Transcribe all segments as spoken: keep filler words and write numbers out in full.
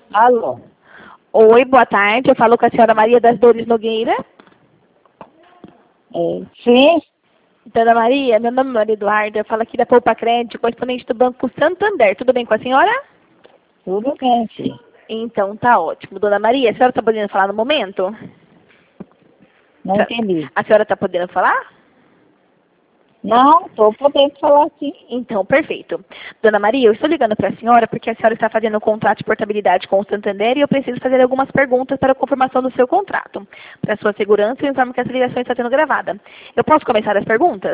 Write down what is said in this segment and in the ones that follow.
Alô? Oi, boa tarde. Eu falo com a senhora Maria das Dores Nogueira. É, sim? Dona Maria, meu nome é Maria Eduarda. Eu falo aqui da Poupa Crédito, correspondente do Banco Santander. Tudo bem com a senhora? Tudo bem, sim. Então, tá ótimo. Dona Maria, a senhora está podendo falar no momento? Não entendi. A senhora está podendo falar? Não, estou podendo falar sim. Então, perfeito. Dona Maria, eu estou ligando para a senhora porque a senhora está fazendo um contrato de portabilidade com o Santander e eu preciso fazer algumas perguntas para a confirmação do seu contrato. Para sua segurança, eu informo que essa ligação está sendo gravada. Eu posso começar as perguntas?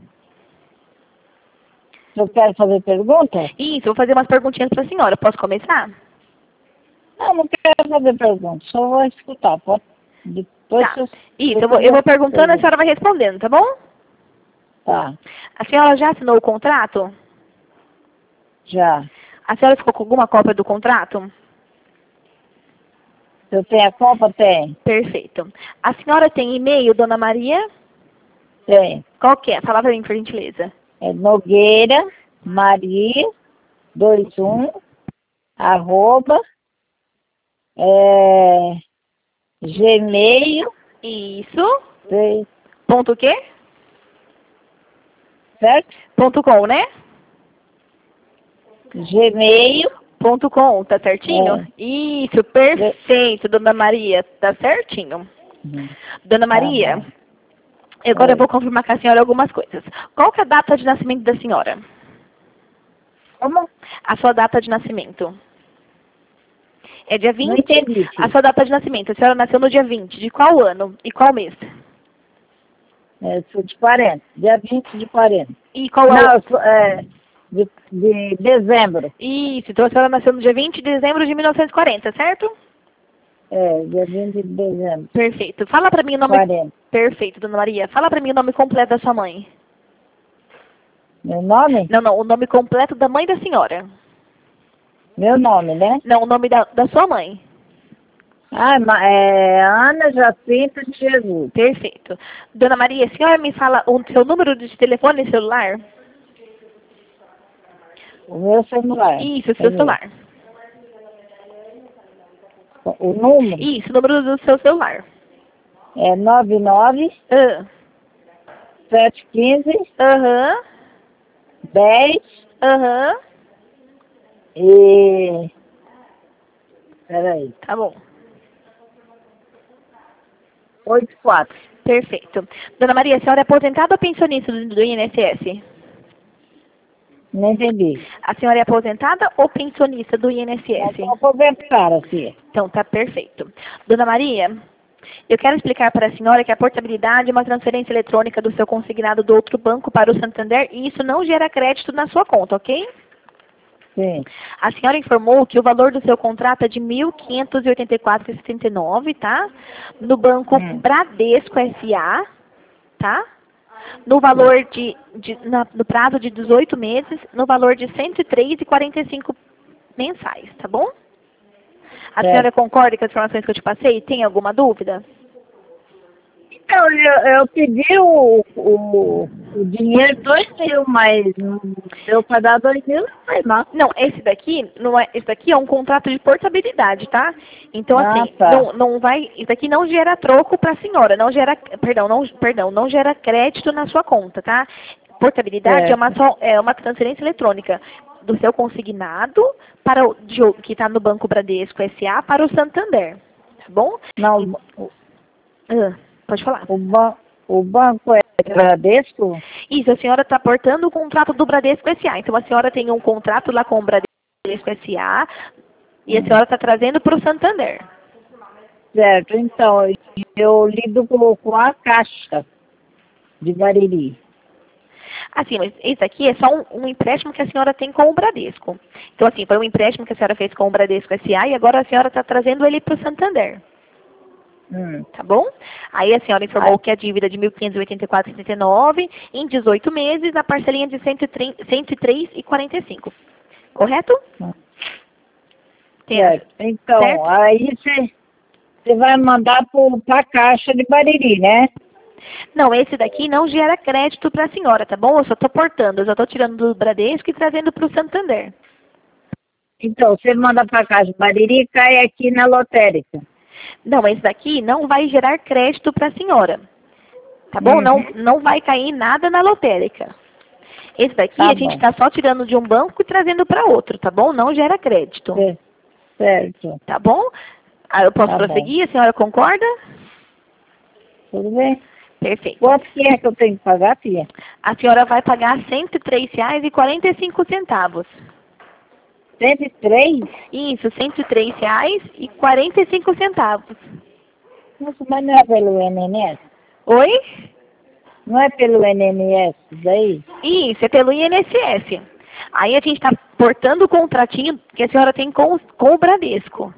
Eu quero fazer pergunta? Isso, eu vou fazer umas perguntinhas para a senhora. Posso começar? Não, não quero fazer pergunta, só vou escutar. Pode... Depois Tá. eu... Isso, eu vou, eu vou perguntando e a senhora vai respondendo, tá bom? Tá, A senhora já assinou o contrato? já. A senhora ficou com alguma cópia do contrato? Eu tenho a Copa? Tem. Perfeito. A senhora tem e-mail, Dona Maria? Tem. Qual que é? Fala para mim, por gentileza. É Nogueira, Maria, dois um, arroba, é, Gmail, Isso. três, Ponto o quê? certo? Ponto com, né? Gmail, Ponto com, tá certinho? é. Isso, perfeito, Dona Maria, tá certinho. Uhum. Dona Tá Maria, bom. agora eu Oi. vou confirmar com a senhora algumas coisas. Qual que é a data de nascimento da senhora? Como? A sua data de nascimento. É dia Não vinte? entendi, A filho. sua data de nascimento. A senhora nasceu no dia vinte. De qual ano e qual mês? É, sou de quarenta, dia vinte de quarenta. E qual é Não, o... eu sou, é, de, de dezembro. Isso, então a senhora nasceu no dia vinte de dezembro de mil novecentos e quarenta, certo? É, dia vinte de dezembro, Perfeito. Fala pra mim o nome... quarenta. Perfeito, Dona Maria. Fala pra mim o nome completo da sua mãe. Meu nome? Não, não, o nome completo da mãe da senhora. Meu nome, né? Não, o nome da, da sua mãe. Ah, ma- é Ana Jacinto de Jesus. Perfeito. Dona Maria, a senhora me fala o seu número de telefone e celular? O meu celular. Isso, o seu É meu. celular. O número Isso, o número do seu celular. é nove nove Ah, sete um cinco Aham, dez aham. e... Peraí. Tá bom. oito quatro. Perfeito. Dona Maria, a senhora é aposentada ou pensionista do, do I N S S? Não entendi. A senhora é aposentada ou pensionista do I N S Eu S? estou aposentada, filha. Então, tá perfeito. Dona Maria, eu quero explicar para a senhora que a portabilidade é uma transferência eletrônica do seu consignado do outro banco para o Santander e isso não gera crédito na sua conta, ok? Sim. A senhora informou que o valor do seu contrato é de mil quinhentos e oitenta e quatro reais e setenta e nove centavos, tá? No banco Hum. Bradesco S A, tá? No valor de, de na- no prazo de dezoito meses, no valor de cento e três reais e quarenta e cinco mensais, tá bom? A Certo. senhora concorda com as informações que eu te passei? Tem alguma dúvida? Então, eu, eu pedi o, o, o dinheiro, dois mil, mas não deu para dar dois mil, não foi mal. Não, esse daqui, não é, esse daqui é um contrato de portabilidade, tá? Então, Ah, assim, tá. não, não vai, isso daqui não gera troco para a senhora, não gera, perdão, não, perdão, não gera crédito na sua conta, tá? Portabilidade é uma, Certo. só, é uma transferência eletrônica do seu consignado para o, de, o- que está no Banco Bradesco S A para o Santander, tá bom? Não, o, Ah, pode falar. o, ban, o banco é Bradesco? Isso, a senhora está portando o contrato do Bradesco S A. Então, a senhora tem um contrato lá com o Bradesco S A e a Hum. senhora está trazendo para o Santander. Certo, então, eu lido com, com a Caixa de Bariri. Assim, mas esse aqui é só um, um empréstimo que a senhora tem com o Bradesco. Então, assim, foi um empréstimo que a senhora fez com o Bradesco S A e agora a senhora está trazendo ele para o Santander. Hum. Tá bom? Aí a senhora informou Ah, que a dívida é de mil quinhentos e oitenta e quatro reais e setenta e nove centavos em dezoito meses, a parcelinha de cento e três reais e quarenta e cinco centavos. Correto? Tem a- certo. Então, certo? aí você você vai mandar para a Caixa de Bariri, né? Não, esse daqui não gera crédito para a senhora, tá bom? Eu só estou portando, eu só estou tirando do Bradesco e trazendo para o Santander. Então, você manda para Caixa Bariri e cai aqui na lotérica. Não, esse daqui não vai gerar crédito para a senhora. Tá bom? Uhum. Não, não vai cair nada na lotérica. Esse daqui Tá a gente bom. está só tirando de um banco e trazendo para outro, tá bom? Não gera crédito. É, certo. Tá bom? Ah, eu posso Tá prosseguir? A senhora concorda? Tudo bem? Perfeito. Quanto que é que eu tenho que pagar, filha? A senhora vai pagar cento e três reais e quarenta e cinco centavos. cento e três? Isso, cento e três reais e quarenta e cinco centavos. Nossa, mas não é pelo I N N S? Oi? Não é pelo I N N S daí? Isso, é pelo I N S S. Aí a gente está portando o contratinho que a senhora tem com, com o Bradesco.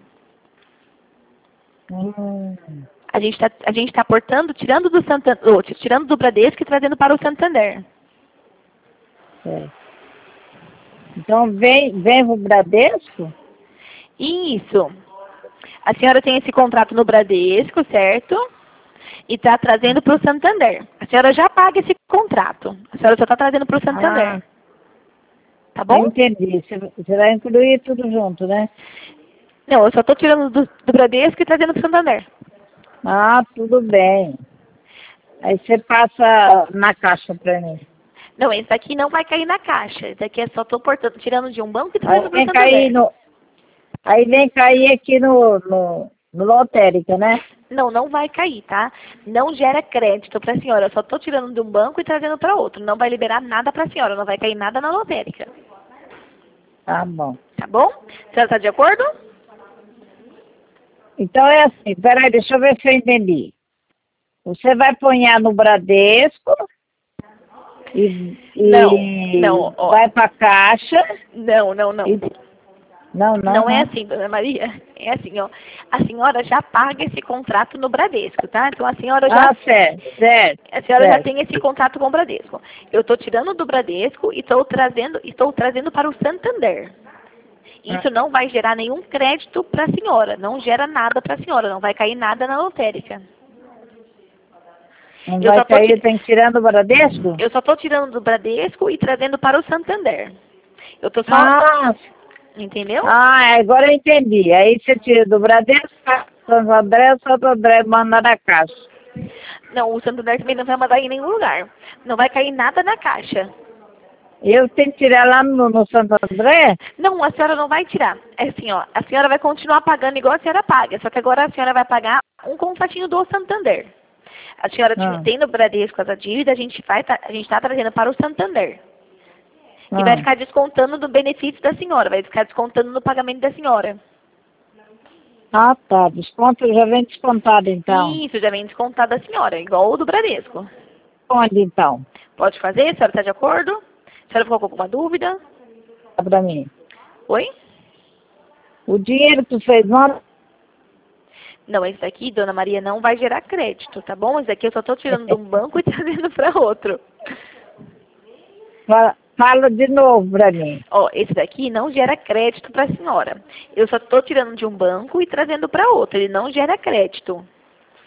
Hum, A gente está a gente tá portando, tirando do Santander, oh, tirando do Bradesco e trazendo para o Santander. é. Então vem, vem pro Bradesco? Isso. A senhora tem esse contrato no Bradesco, certo? E está trazendo para o Santander. A senhora já paga esse contrato. A senhora só está trazendo para o Santander. Ah, Tá bom? eu entendi. Você, você vai incluir tudo junto, né? Não, eu só estou tirando do, do Bradesco e trazendo para o Santander. Ah, tudo bem. Aí você passa na caixa para mim. Não, esse daqui não vai cair na caixa. Esse daqui é só estou portando, tirando de um banco e Aí trazendo para o vem Santander. cair no, aí vem cair aqui no, no, no lotérica, né? Não, não vai cair, tá? Não gera crédito para a senhora. Eu só estou tirando de um banco e trazendo para outro. Não vai liberar nada para a senhora. Não vai cair nada na lotérica. Tá bom. Tá bom? A senhora está de acordo? Então é assim, peraí, deixa eu ver se eu entendi. Você vai ponhar no Bradesco e, e Não, não, ó. vai para caixa. Não, não, não. E, não, não, Não é assim, dona Maria. É assim, ó. A senhora já paga esse contrato no Bradesco, tá? Então a senhora já, Ah, certo, certo. a senhora certo. já tem esse contrato com o Bradesco. Eu estou tirando do Bradesco e estou trazendo, estou trazendo para o Santander. Isso não vai gerar nenhum crédito para a senhora. Não gera nada para a senhora. Não vai cair nada na lotérica. Não Eu vai só tô cair, ti- tem que tirar do Bradesco? Eu só estou tirando do Bradesco e trazendo para o Santander. Eu estou só... Ah, Entendeu? ah, agora eu entendi. Aí você tira do Bradesco, Santo André, Santo André manda na caixa. Não, o Santander também não vai mandar em nenhum lugar. Não vai cair nada na caixa. Eu tenho que tirar lá no, no Santo André? Não, a senhora não vai tirar. É assim, ó. A senhora vai continuar pagando igual a senhora paga. Só que agora a senhora vai pagar um contratinho do Santander. A senhora Ah. tem no Bradesco essa dívida, a gente vai, tá- a gente está trazendo para o Santander. E Ah. vai ficar descontando do benefício da senhora. Vai ficar descontando no pagamento da senhora. Ah, tá. Desconto já vem descontado, então. Isso, já vem descontado da senhora, igual o do Bradesco. Onde, então? Pode fazer? A senhora está de acordo? A senhora ficou com alguma dúvida? Dá pra mim. Oi? O dinheiro que tu fez ontem, Não, esse daqui, dona Maria, não vai gerar crédito, tá bom? Esse daqui eu só estou tirando de um banco e trazendo para outro. fala, fala de novo pra mim. Ó, esse daqui não gera crédito para a senhora. Eu só estou tirando de um banco e trazendo para outro. Ele não gera crédito.